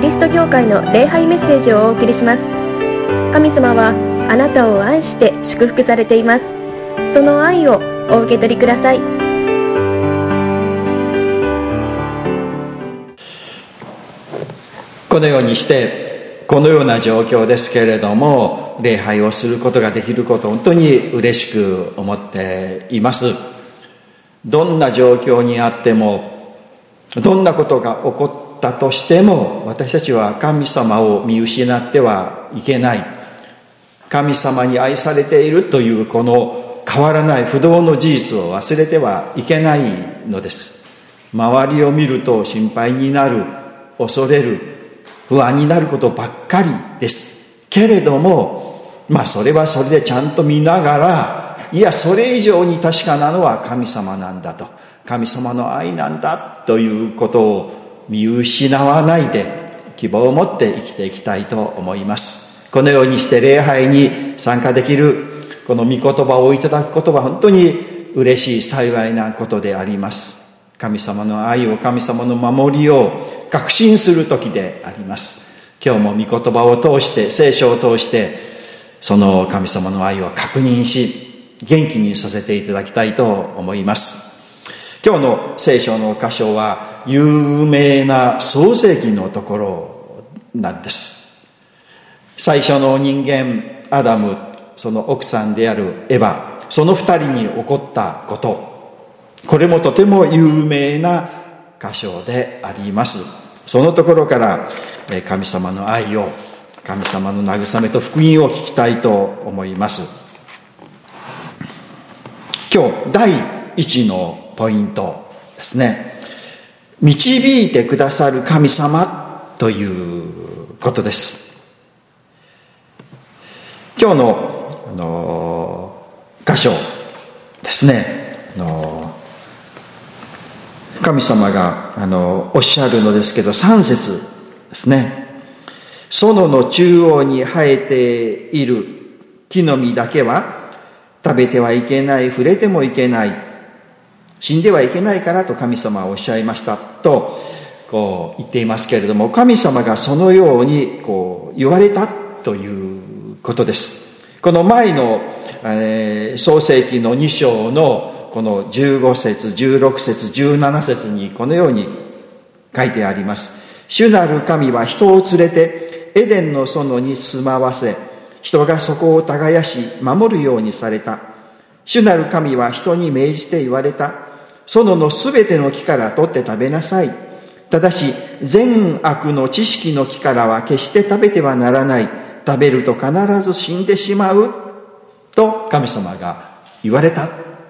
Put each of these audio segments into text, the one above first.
リスト教会の礼拝メッセージをお送りします。神様はあなたを愛して祝福されています。その愛をお受け取りください。 このようにしてこのような状況ですけれども、礼拝をすることができることを本当に嬉しく思っています。どんな状況にあっても、どんなことが起こったとしても、私たちは神様を見失ってはいけない。神様に愛されているというこの変わらない不動の事実を忘れてはいけないのです。周りを見ると心配になる、恐れる、不安になることばっかりです。けれども、それはそれでちゃんと見ながら、いや、それ以上に確かなのは神様なんだと、神様の愛なんだということを見失わないで、希望を持って生きていきたいと思います。このようにして礼拝に参加できる、この御言葉をいただくことは本当に嬉しい幸いなことであります。神様の愛を、神様の守りを確信する時であります。今日も御言葉を通して、聖書を通して、その神様の愛を確認し、元気にさせていただきたいと思います。今日の聖書の箇所は有名な創世記のところなんです。最初の人間アダム、その奥さんであるエバ、その二人に起こったこと、これもとても有名な箇所であります。そのところから神様の愛を、神様の慰めと福音を聞きたいと思います。今日第一のポイントですね。導いてくださる神様ということです。今日の箇所ですね。神様がおっしゃるのですけど、3節ですね。園の中央に生えている木の実だけは食べてはいけない、触れてもいけない、死んではいけないからと神様はおっしゃいましたとこう言っていますけれども、神様がそのようにこう言われたということです。この前の、創世記の2章のこの15節、16節、17節にこのように書いてあります。主なる神は人を連れてエデンの園に住まわせ、人がそこを耕し守るようにされた。主なる神は人に命じて言われた。園のすべての木から取って食べなさい。ただし善悪の知識の木からは決して食べてはならない。食べると必ず死んでしまうと神様が言われた。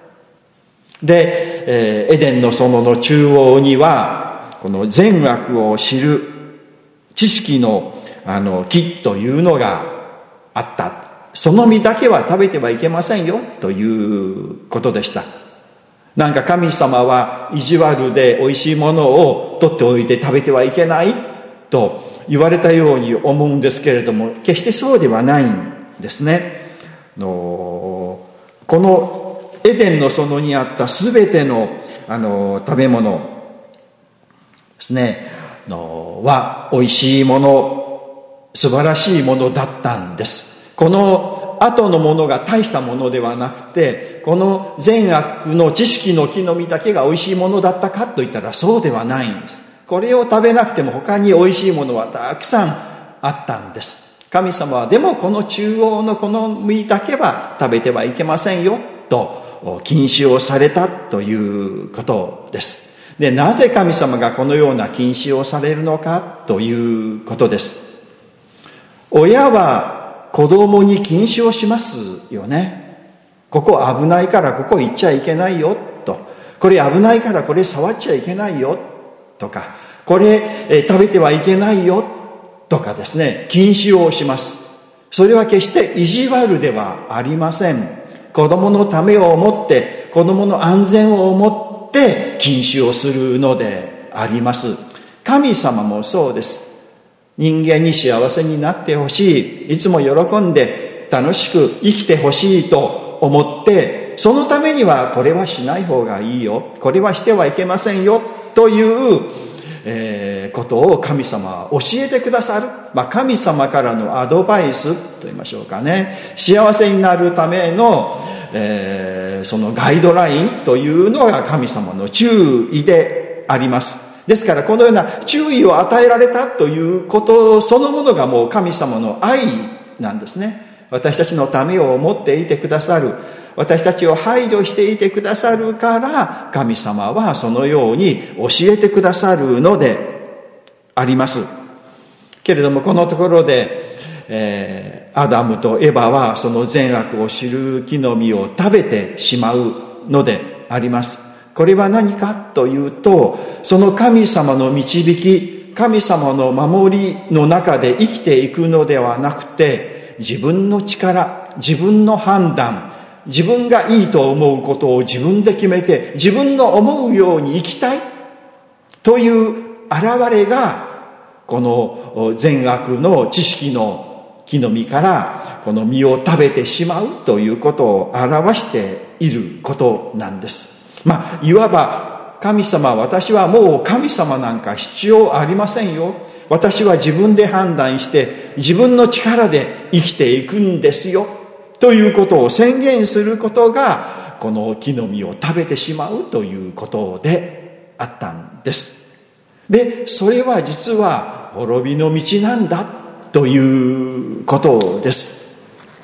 で、エデンの園の中央にはこの善悪を知る知識の木というのがあった。その実だけは食べてはいけませんよということでした。なんか神様は意地悪で美味しいものを取っておいて食べてはいけないと言われたように思うんですけれども、決してそうではないんですね。このエデンの園にあったすべての食べ物ですねは美味しいもの、素晴らしいものだったんです。この後のものが大したものではなくて、この善悪の知識の木の実だけが美味しいものだったかといったらそうではないんです。これを食べなくても他に美味しいものはたくさんあったんです。神様はでもこの中央のこの実だけは食べてはいけませんよと禁止をされたということです。で、なぜ神様がこのような禁止をされるのかということです。親は子供に禁止をしますよね。ここ危ないからここ行っちゃいけないよと、これ危ないからこれ触っちゃいけないよとか、これ食べてはいけないよとかですね、禁止をします。それは決して意地悪ではありません。子供のためを思って、子供の安全を思って禁止をするのであります。神様もそうです。人間に幸せになってほしい、いつも喜んで楽しく生きてほしいと思って、そのためにはこれはしない方がいいよ、これはしてはいけませんよということを神様は教えてくださる、神様からのアドバイスと言いましょうかね、幸せになるための、そのガイドラインというのが神様の注意であります。ですからこのような注意を与えられたということそのものがもう神様の愛なんですね。私たちのためを思っていてくださる、私たちを配慮していてくださるから神様はそのように教えてくださるのでありますけれども、このところで、アダムとエバはその善悪を知る木の実を食べてしまうのであります。これは何かというと、その神様の導き、神様の守りの中で生きていくのではなくて、自分の力、自分の判断、自分がいいと思うことを自分で決めて、自分の思うように生きたいという現れが、この善悪の知識の木の実からこの実を食べてしまうということを表していることなんです。いわば神様、私はもう神様なんか必要ありませんよ。私は自分で判断して自分の力で生きていくんですよ。ということを宣言することが、この木の実を食べてしまうということであったんです。で、それは実は滅びの道なんだということです。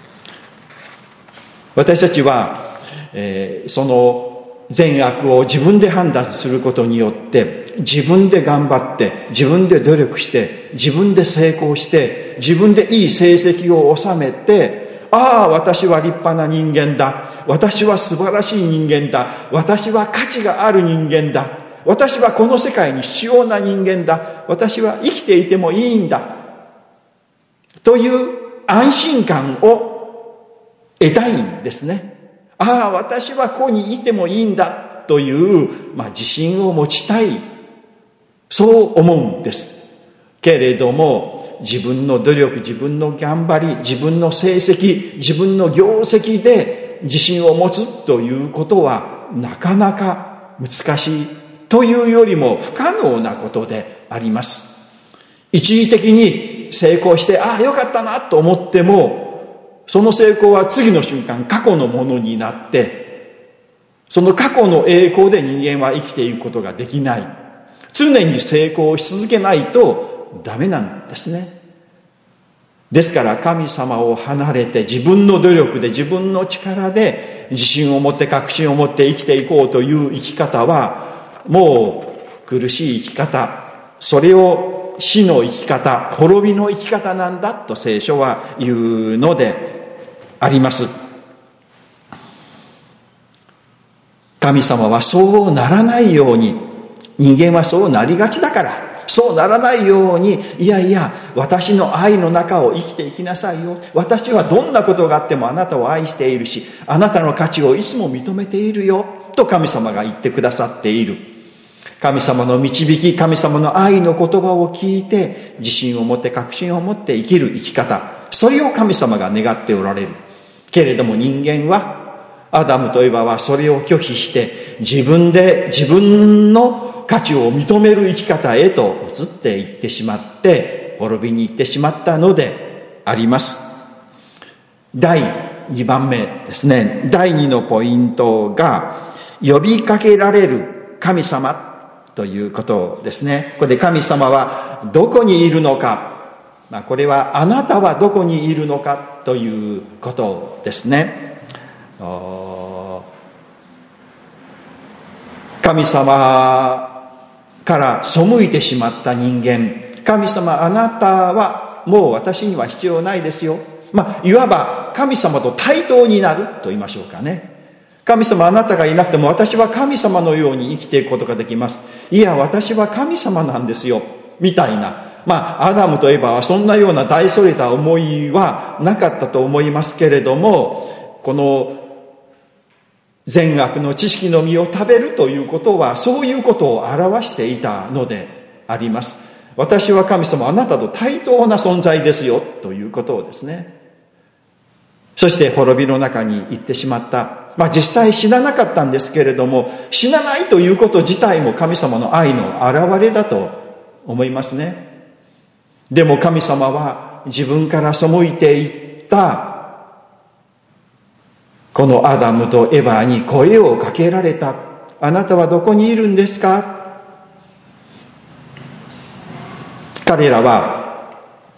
私たちは、その善悪を自分で判断することによって、自分で頑張って、自分で努力して、自分で成功して、自分でいい成績を収めて、私は立派な人間だ。私は素晴らしい人間だ。私は価値がある人間だ。私はこの世界に必要な人間だ。私は生きていてもいいんだ。という安心感を得たいんですね。私はここにいてもいいんだという、自信を持ちたい。そう思うんです。けれども、自分の努力、自分の頑張り、自分の成績、自分の業績で自信を持つということはなかなか難しいというよりも不可能なことであります。一時的に成功して、よかったなと思っても、その成功は次の瞬間過去のものになって、その過去の栄光で人間は生きていくことができない。常に成功し続けないとダメなんですね。ですから神様を離れて自分の努力で自分の力で自信を持って確信を持って生きていこうという生き方はもう苦しい生き方、それを死の生き方、滅びの生き方なんだと聖書は言うのであります。神様はそうならないように、人間はそうなりがちだから、そうならないように、いやいや、私の愛の中を生きていきなさいよ。私はどんなことがあってもあなたを愛しているし、あなたの価値をいつも認めているよ、と神様が言ってくださっている。神様の導き、神様の愛の言葉を聞いて、自信を持って確信を持って生きる生き方、それを神様が願っておられる。けれども人間は、アダムとエバはそれを拒否して、自分で自分の価値を認める生き方へと移っていってしまって、滅びに行ってしまったのであります。第2番目ですね。第2のポイントが、呼びかけられる神様ということですね。ここで神様はどこにいるのか。これはあなたはどこにいるのかということですね。神様から背いてしまった人間、神様あなたはもう私には必要ないですよ。いわば神様と対等になると言いましょうかね。神様あなたがいなくても私は神様のように生きていくことができます。いや私は神様なんですよみたいな、アダムとエバはそんなような大それた思いはなかったと思いますけれども、この善悪の知識の実を食べるということはそういうことを表していたのであります。私は神様あなたと対等な存在ですよということをですね。そして滅びの中に行ってしまった。実際死ななかったんですけれども、死なないということ自体も神様の愛の表れだと思いますね。でも神様は自分から背いていったこのアダムとエバに声をかけられた。あなたはどこにいるんですか？彼らは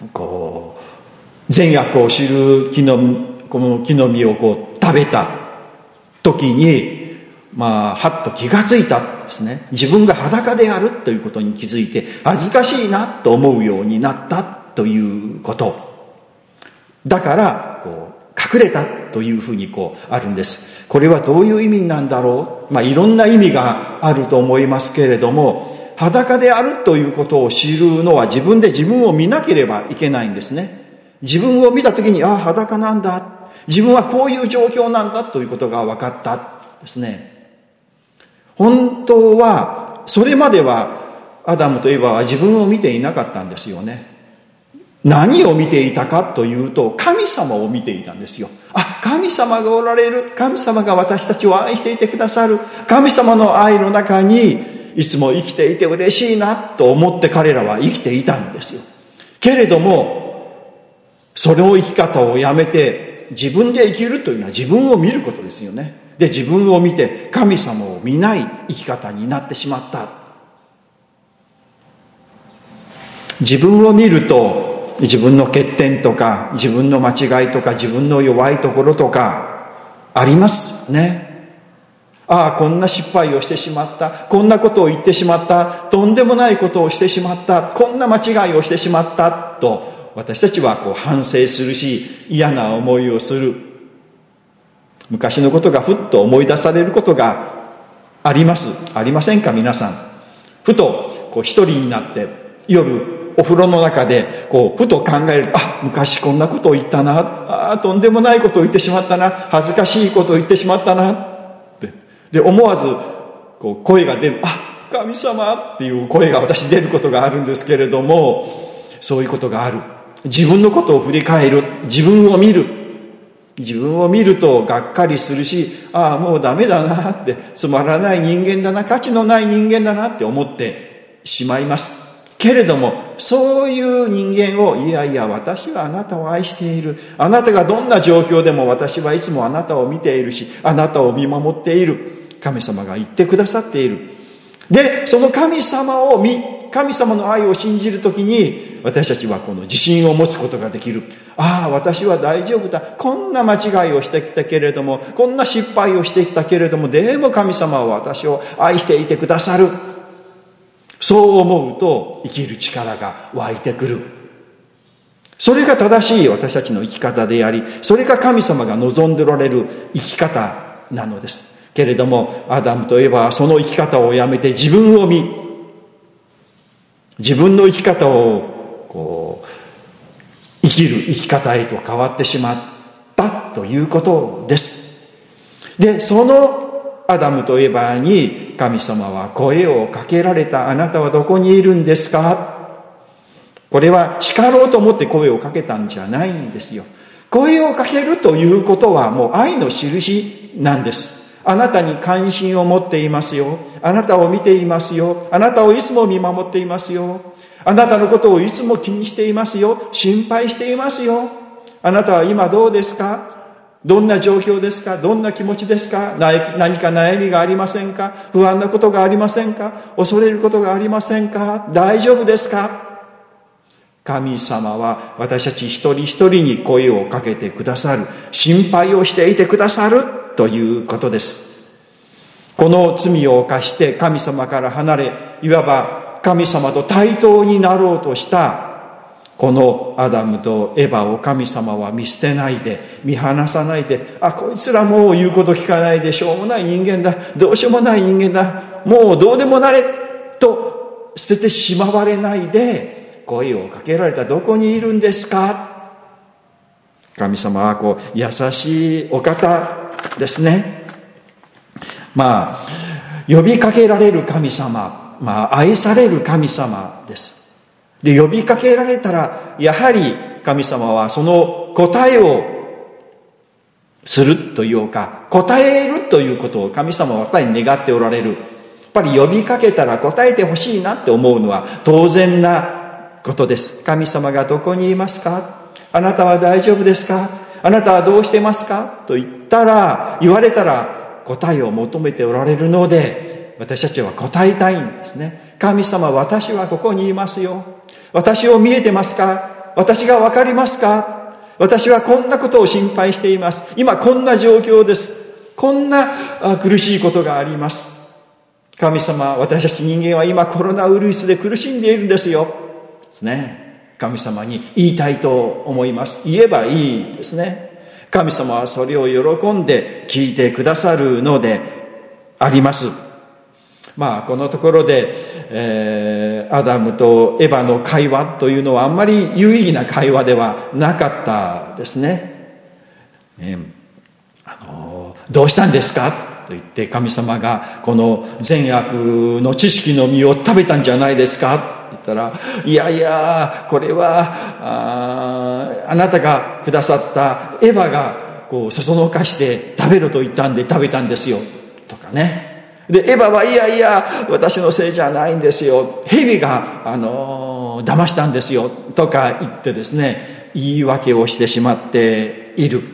善悪を知るこの木の実を食べた時に、はっと気がついたんですね。自分が裸であるということに気づいて、恥ずかしいなと思うようになったということ。だから隠れたというふうにあるんです。これはどういう意味なんだろう。いろんな意味があると思いますけれども、裸であるということを知るのは自分で自分を見なければいけないんですね。自分を見たときに、裸なんだ。自分はこういう状況なんだということが分かったですね。本当は、それまではアダムとエバは自分を見ていなかったんですよね。何を見ていたかというと、神様を見ていたんですよ。神様がおられる。神様が私たちを愛していてくださる。神様の愛の中に、いつも生きていて嬉しいなと思って彼らは生きていたんですよ。けれども、その生き方をやめて、自分で生きるというのは自分を見ることですよね。で、自分を見て神様を見ない生き方になってしまった。自分を見ると、自分の欠点とか、自分の間違いとか、自分の弱いところとか、ありますね。こんな失敗をしてしまった。こんなことを言ってしまった。とんでもないことをしてしまった。こんな間違いをしてしまった。と、私たちは反省するし、嫌な思いをする。昔のことがふっと思い出されることがあります。ありませんか、皆さん。ふと、一人になって、夜、お風呂の中で、ふと考えると、昔こんなことを言ったな。とんでもないことを言ってしまったな。恥ずかしいことを言ってしまったな。で、思わず声が出る。神様っていう声が私出ることがあるんですけれども、そういうことがある。自分のことを振り返る。自分を見る。自分を見るとがっかりするし、もうダメだなって、つまらない人間だな、価値のない人間だなって思ってしまいます。けれども、そういう人間を、いやいや、私はあなたを愛している。あなたがどんな状況でも私はいつもあなたを見ているし、あなたを見守っている。神様が言ってくださっている。で、その神様の愛を信じるときに、私たちはこの自信を持つことができる。私は大丈夫だ。こんな間違いをしてきたけれども、こんな失敗をしてきたけれども、でも神様は私を愛していてくださる。そう思うと生きる力が湧いてくる。それが正しい私たちの生き方であり、それが神様が望んでおられる生き方なのです。けれども、アダムとエバはその生き方をやめて自分を見、自分の生き方を生きる生き方へと変わってしまったということです。で、そのアダムとエバに神様は声をかけられた。あなたはどこにいるんですか？これは叱ろうと思って声をかけたんじゃないんですよ。声をかけるということはもう愛の印なんです。あなたに関心を持っていますよ。あなたを見ていますよ。あなたをいつも見守っていますよ。あなたのことをいつも気にしていますよ。心配していますよ。あなたは今どうですか？どんな状況ですか？どんな気持ちですか？何か悩みがありませんか？不安なことがありませんか？恐れることがありませんか？大丈夫ですか？神様は私たち一人一人に声をかけてくださる。心配をしていてくださるということです。この罪を犯して神様から離れ、いわば神様と対等になろうとしたこのアダムとエバを神様は見捨てないで、見放さないで、こいつらもう言うこと聞かないでしょうもない人間だ、どうしようもない人間だ、もうどうでもなれと捨ててしまわれないで声をかけられた。どこにいるんですか？神様は優しいお方ですね。呼びかけられる神様、愛される神様です。で、呼びかけられたら、やはり神様はその答えをするというか、答えるということを神様はやっぱり願っておられる。 ぱり呼びかけたら答えてほしいなって思うのは当然なことです。神様がどこにいますか？あなたは大丈夫ですか？あなたはどうしてますか？と言われたら答えを求めておられるので、私たちは答えたいんですね。神様、私はここにいますよ。私を見えてますか？私がわかりますか？私はこんなことを心配しています。今こんな状況です。こんな苦しいことがあります。神様、私たち人間は今コロナウイルスで苦しんでいるんですよ。ですね。神様に言いたいと思います。言えばいいですね。神様はそれを喜んで聞いてくださるのであります。このところで、アダムとエヴァの会話というのはあんまり有意義な会話ではなかったですね。どうしたんですかと言って神様がこの善悪の知識の実を食べたんじゃないですかって言ったら、いやいや、これはあなたがくださったエヴァがそそのかして食べろと言ったんで食べたんですよとかね。でエヴァはいやいや私のせいじゃないんですよ、蛇が騙したんですよとか言ってですね、言い訳をしてしまっている。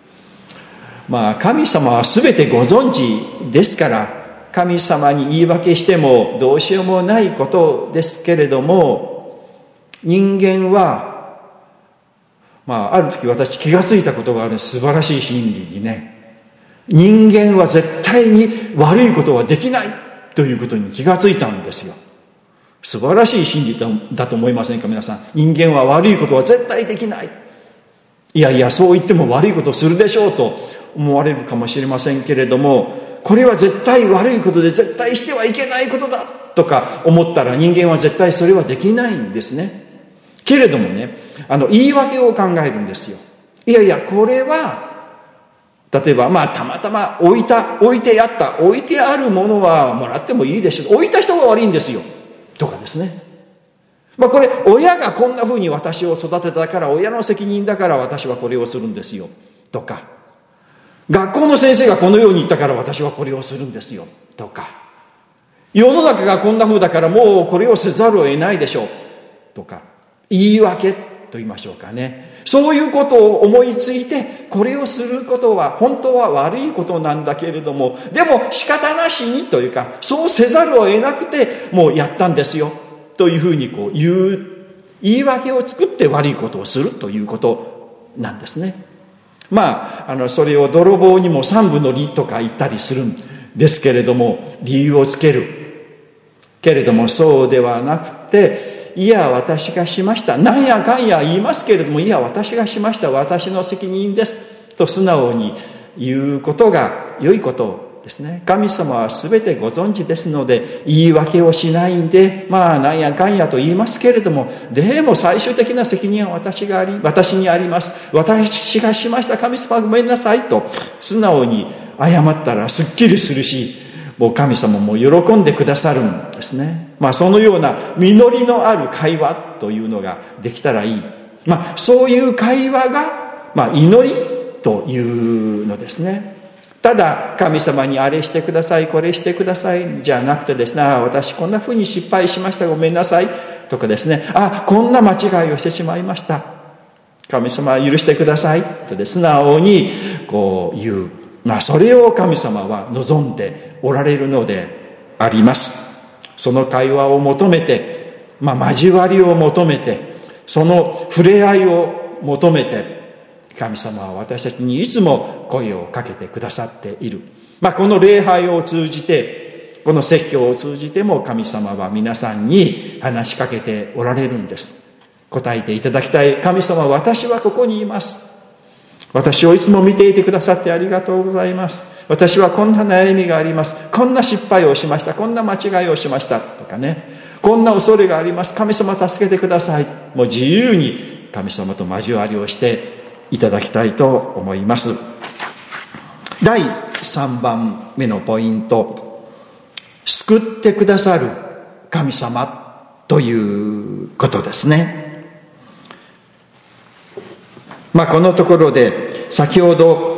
神様は全てご存知ですから、神様に言い訳してもどうしようもないことですけれども、人間はある時私気がついたことがある。素晴らしい真理にね、人間は絶対に悪いことはできないということに気がついたんですよ。素晴らしい真理だと思いませんか皆さん。人間は悪いことは絶対できない。いやいや、そう言っても悪いことをするでしょうと思われるかもしれませんけれども、これは絶対悪いことで絶対してはいけないことだとか思ったら、人間は絶対それはできないんですね。けれどもね、言い訳を考えるんですよ。いやいや、これは例えばたまたま置いてあるものはもらってもいいでしょう、置いた人が悪いんですよとかですね。これ親がこんな風に私を育てたから親の責任だから私はこれをするんですよとか、学校の先生がこのように言ったから私はこれをするんですよとか、世の中がこんな風だからもうこれをせざるを得ないでしょうとか、言い訳と言いましょうかね。そういうことを思いついて、これをすることは本当は悪いことなんだけれども、でも仕方なしにというか、そうせざるを得なくてもうやったんですよというふうに言い訳を作って悪いことをするということなんですね。それを泥棒にも三分の理とか言ったりするんですけれども、理由をつけるけれども、そうではなくて、いや私がしました、なんやかんや言いますけれども、いや私がしました、私の責任ですと素直に言うことが良いことですね。神様は全てご存知ですので、言い訳をしないんで、なんやかんやと言いますけれども、でも最終的な責任は私にあります。私がしました、神様ごめんなさいと素直に謝ったらすっきりするし、もう神様も喜んでくださるんですね。そのような実りのある会話というのができたらいい。そういう会話が、祈りというのですね。ただ神様にあれしてください、これしてくださいじゃなくてですね、私こんな風に失敗しました、ごめんなさいとかですね、こんな間違いをしてしまいました、神様許してくださいと素直に言う。それを神様は望んでおられるのであります。その会話を求めて、交わりを求めて、その触れ合いを求めて、神様は私たちにいつも声をかけてくださっている。この礼拝を通じて、この説教を通じても神様は皆さんに話しかけておられるんです。答えていただきたい。神様、私はここにいます。私をいつも見ていてくださってありがとうございます。私はこんな悩みがあります。こんな失敗をしました。こんな間違いをしましたとかね。こんな恐れがあります。神様助けてください。もう自由に神様と交わりをしていただきたいと思います。第3番目のポイント。救ってくださる神様ということですね。このところで先ほど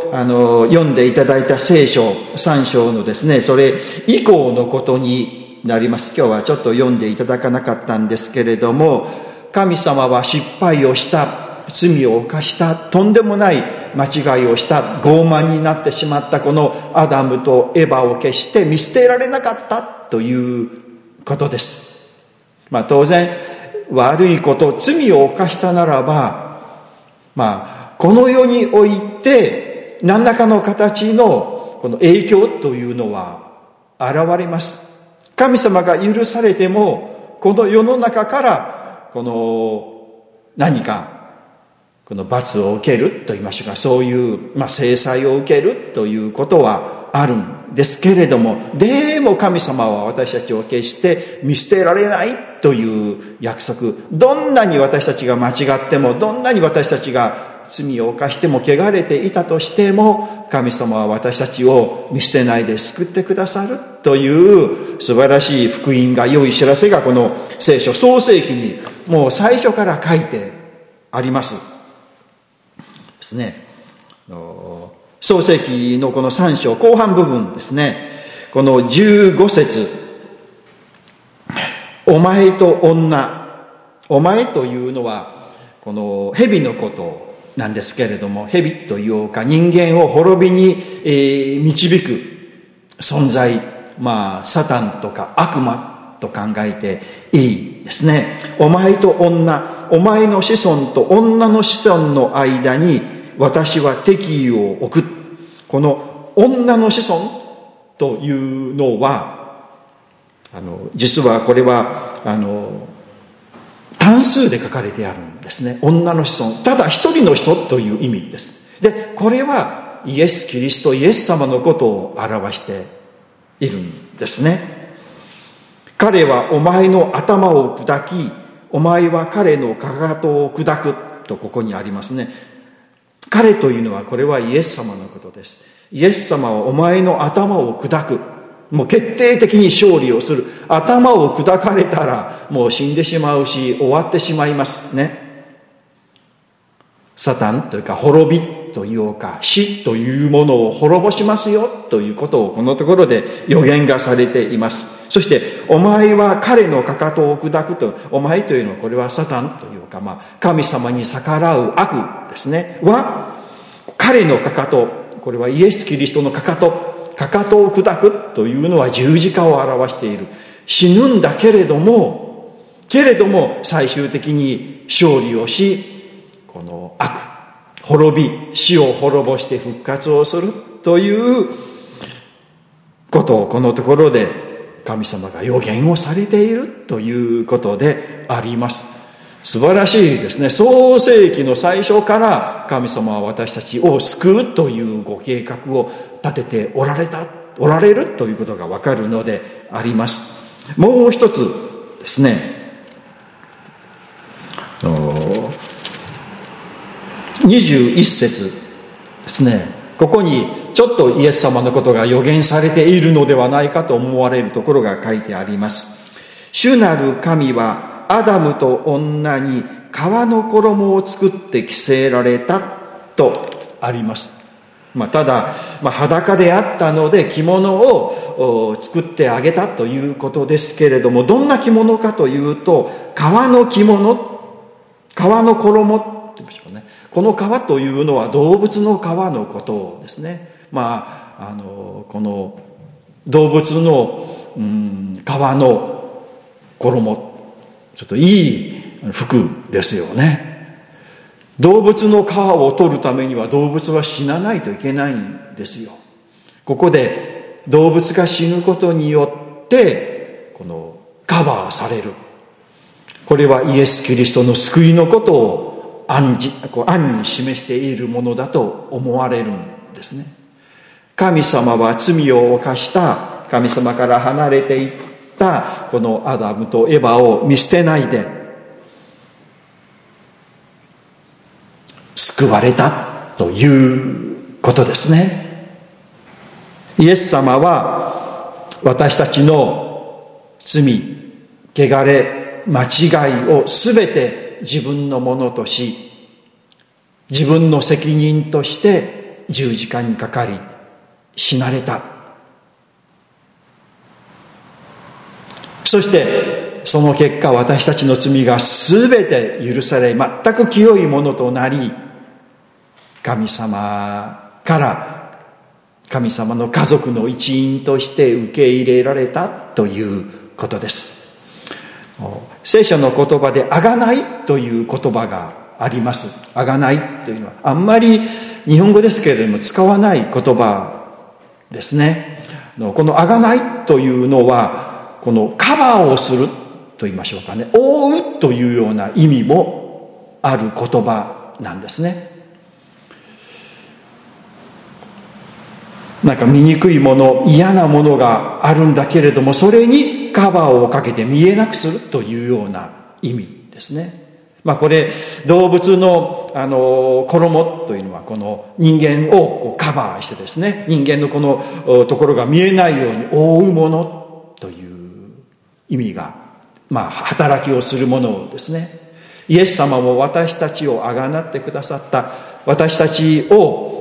読んでいただいた聖書3章のですね、それ以降のことになります。今日はちょっと読んでいただかなかったんですけれども、神様は失敗をした、罪を犯した、とんでもない間違いをした、傲慢になってしまったこのアダムとエバを決して見捨てられなかったということです。当然悪いこと、罪を犯したならば、この世において何らかの形のこの影響というのは現れます。神様が許されても、この世の中からこの何かこの罰を受けると言いましょうか、そういう制裁を受けるということはあるんですけれども、でも神様は私たちを決して見捨てられないという約束。どんなに私たちが間違っても、どんなに私たちが罪を犯しても、汚れていたとしても、神様は私たちを見捨てないで救ってくださるという素晴らしい福音が、良い知らせがこの聖書創世記にもう最初から書いてありますですね。創世記のこの3章後半部分ですね、この15節、お前と女、お前というのはこの蛇のことなんですけれども、蛇というか人間を滅びに導く存在、サタンとか悪魔と考えていいですね。お前と女、お前の子孫と女の子孫の間に私は敵意を置く。この女の子孫というのは実はこれは単数で書かれてあるんですね。女の子孫、ただ一人の人という意味です。で、これはイエス・キリスト、イエス様のことを表しているんですね。彼はお前の頭を砕き、お前は彼のかかとを砕くとここにありますね。彼というのはこれはイエス様のことです。イエス様はお前の頭を砕く。もう決定的に勝利をする。頭を砕かれたらもう死んでしまうし、終わってしまいますね。サタンというか滅びというか死というものを滅ぼしますよということをこのところで予言がされています。そしてお前は彼のかかとを砕くと、お前というのはこれはサタンというか神様に逆らう悪ですね。は彼のかかと、これはイエス・キリストのかかとを砕くというのは十字架を表している。死ぬんだけれども最終的に勝利をし、この悪、滅び、死を滅ぼして復活をするということをこのところで神様が予言をされているということであります。素晴らしいですね。創世記の最初から神様は私たちを救うというご計画を立てておられるということがわかるのであります。もう一つですね、21節ですね。ここにちょっとイエス様のことが予言されているのではないかと思われるところが書いてあります。主なる神はアダムと女に皮の衣を作って着せられたとあります。ただ、裸であったので着物を作ってあげたということですけれども、どんな着物かというと、皮の着物、皮の衣って言いましょうかね。この皮というのは動物の皮のことですね。この動物の、皮の衣、ちょっといい服ですよね。動物の皮を取るためには動物は死なないといけないんですよ。ここで動物が死ぬことによってこのカバーされる。これはイエス・キリストの救いのことを暗に示しているものだと思われるんですね。神様は罪を犯した神様から離れていったこのアダムとエバを見捨てないで救われたということですね。イエス様は私たちの罪、汚れ、間違いをすべて自分のものとし、自分の責任として十字架にかかり死なれた。そしてその結果、私たちの罪がすべて許され、全く清いものとなり、神様から神様の家族の一員として受け入れられたということです。聖書の言葉であがないという言葉があります。あがないというのはあんまり日本語ですけれども使わない言葉ですね。このあがないというのは、このカバーをすると言いましょうかね、覆うというような意味もある言葉なんですね。なんか醜いもの、嫌なものがあるんだけれども、それにカバーをかけて見えなくするというような意味ですね。これ動物の衣というのは、この人間をカバーしてですね、人間のこのところが見えないように覆うものという意味が、働きをするものですね。イエス様も私たちをあがなってくださった。私たちを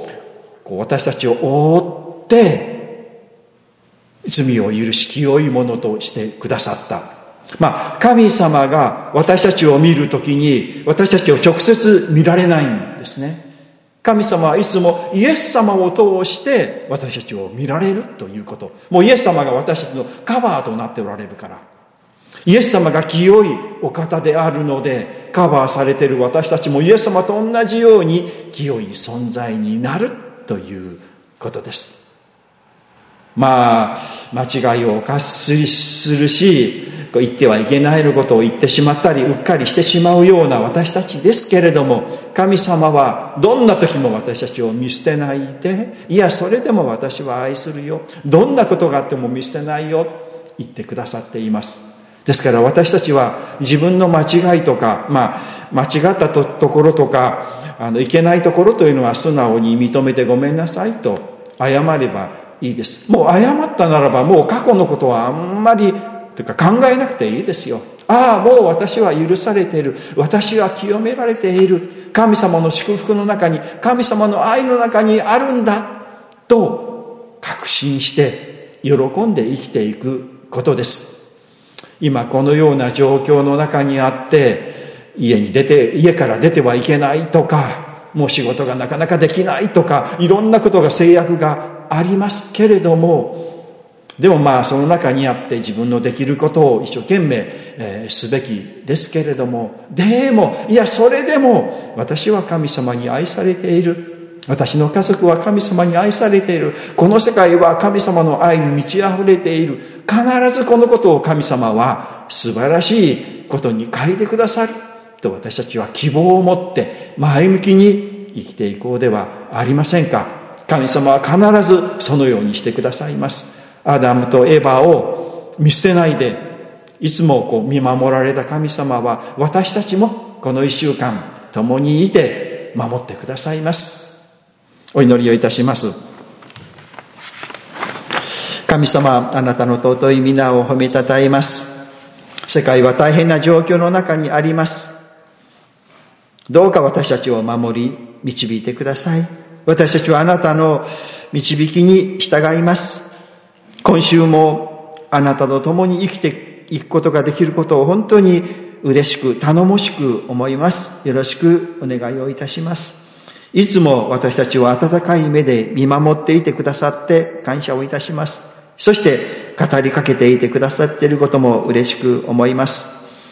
覆って罪を許し清いものとしてくださった。神様が私たちを見るときに、私たちを直接見られないんですね。神様はいつもイエス様を通して私たちを見られるということ。もうイエス様が私たちのカバーとなっておられるから。イエス様が清いお方であるので、カバーされている私たちもイエス様と同じように清い存在になるということです。間違いを犯するし、言ってはいけないことを言ってしまったり、うっかりしてしまうような私たちですけれども、神様はどんな時も私たちを見捨てないで、いや、それでも私は愛するよ。どんなことがあっても見捨てないよ。言ってくださっています。ですから私たちは自分の間違いとか、間違ったところとか、いけないところというのは素直に認めてごめんなさいと謝ればいいです。もう謝ったならば、もう過去のことはあんまりというか考えなくていいですよ。もう私は許されている。私は清められている。神様の祝福の中に、神様の愛の中にあるんだと確信して喜んで生きていくことです。今このような状況の中にあって、家から出てはいけないとか、もう仕事がなかなかできないとか、いろんなことが制約がありますけれども、でもその中にあって自分のできることを一生懸命、すべきですけれども、でもそれでも私は神様に愛されている。私の家族は神様に愛されている。この世界は神様の愛に満ち溢れている。必ずこのことを神様は素晴らしいことに変えてくださると、私たちは希望を持って前向きに生きていこうではありませんか。神様は必ずそのようにしてくださいます。アダムとエバを見捨てないで、いつも見守られた神様は、私たちもこの1週間共にいて守ってくださいます。お祈りをいたします。神様、あなたの尊い皆を褒めたたえます。世界は大変な状況の中にあります。どうか私たちを守り導いてください。私たちはあなたの導きに従います。今週もあなたと共に生きていくことができることを本当に嬉しく頼もしく思います。よろしくお願いをいたします。いつも私たちを温かい目で見守っていてくださって感謝をいたします。そして語りかけていてくださっていることも嬉しく思います。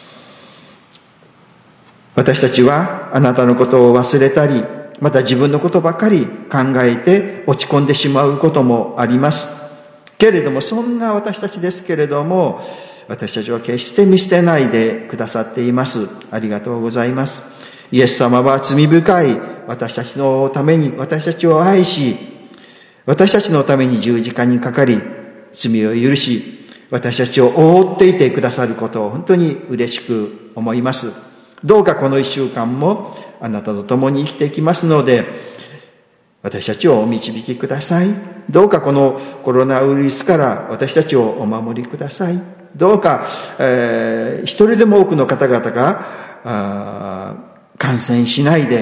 私たちはあなたのことを忘れたり、また自分のことばかり考えて落ち込んでしまうこともありますけれども、そんな私たちですけれども、私たちは決して見捨てないでくださっています。ありがとうございます。イエス様は罪深い私たちのために私たちを愛し、私たちのために十字架にかかり、罪を許し、私たちを覆っていてくださることを本当に嬉しく思います。どうかこの一週間もあなたと共に生きていきますので、私たちをお導きください。どうかこのコロナウイルスから私たちをお守りください。どうか、一人でも多くの方々が感染しないで、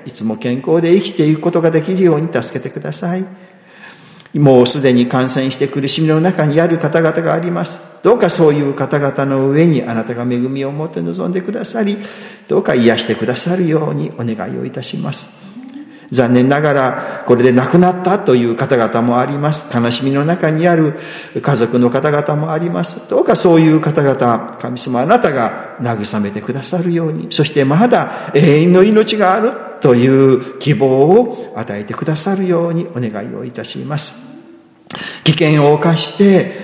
いつも健康で生きていくことができるように助けてください。もうすでに感染して苦しみの中にある方々があります。どうかそういう方々の上にあなたが恵みを持って臨んでくださり、どうか癒してくださるようにお願いをいたします。残念ながらこれで亡くなったという方々もあります。悲しみの中にある家族の方々もあります。どうかそういう方々、神様あなたが慰めてくださるように、そしてまだ永遠の命があるという希望を与えてくださるようにお願いをいたします。危険を冒して、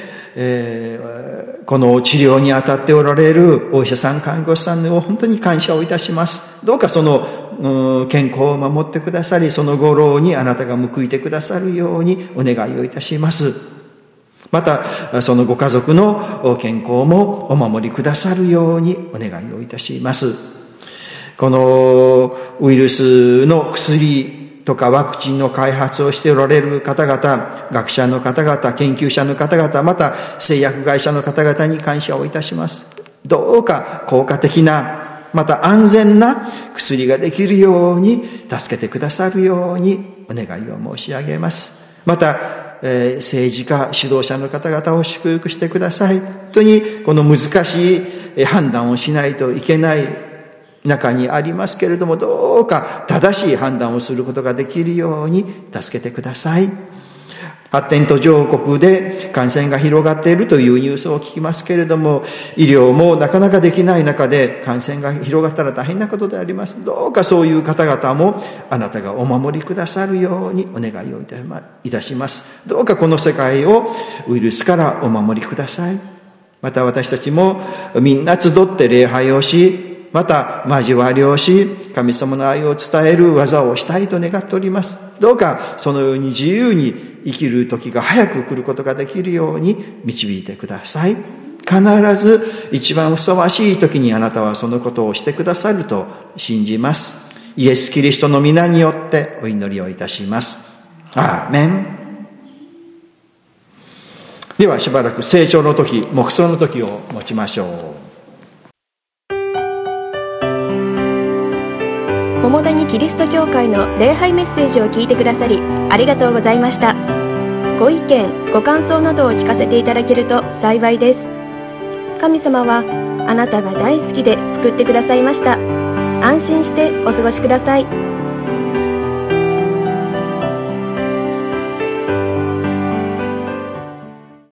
この治療に当たっておられるお医者さん看護師さんを本当に感謝をいたします。どうかその健康を守ってくださり、そのご労にあなたが報いてくださるようにお願いをいたします。またそのご家族の健康もお守りくださるようにお願いをいたします。このウイルスの薬とかワクチンの開発をしておられる方々、学者の方々、研究者の方々、また製薬会社の方々に感謝をいたします。どうか効果的な、また安全な薬ができるように助けてくださるようにお願いを申し上げます。また政治家、指導者の方々を祝福してください。本当にこの難しい判断をしないといけない中にありますけれども、どうか正しい判断をすることができるように助けてください。発展途上国で感染が広がっているというニュースを聞きますけれども、医療もなかなかできない中で感染が広がったら大変なことであります。どうかそういう方々もあなたがお守りくださるようにお願いをいたします。どうかこの世界をウイルスからお守りください。また私たちもみんな集って礼拝をし、また交わりをし、神様の愛を伝える技をしたいと願っております。どうかそのように自由に生きる時が早く来ることができるように導いてください。必ず一番ふさわしい時にあなたはそのことをしてくださると信じます。イエス・キリストの皆によってお祈りをいたします。アーメン。ではしばらく成長の時、黙想の時を持ちましょう。 桃谷キリスト教会の礼拝メッセージを聞いてくださりありがとうございました。ご意見ご感想などを聞かせていただけると幸いです。神様はあなたが大好きで救ってくださいました。安心してお過ごしください。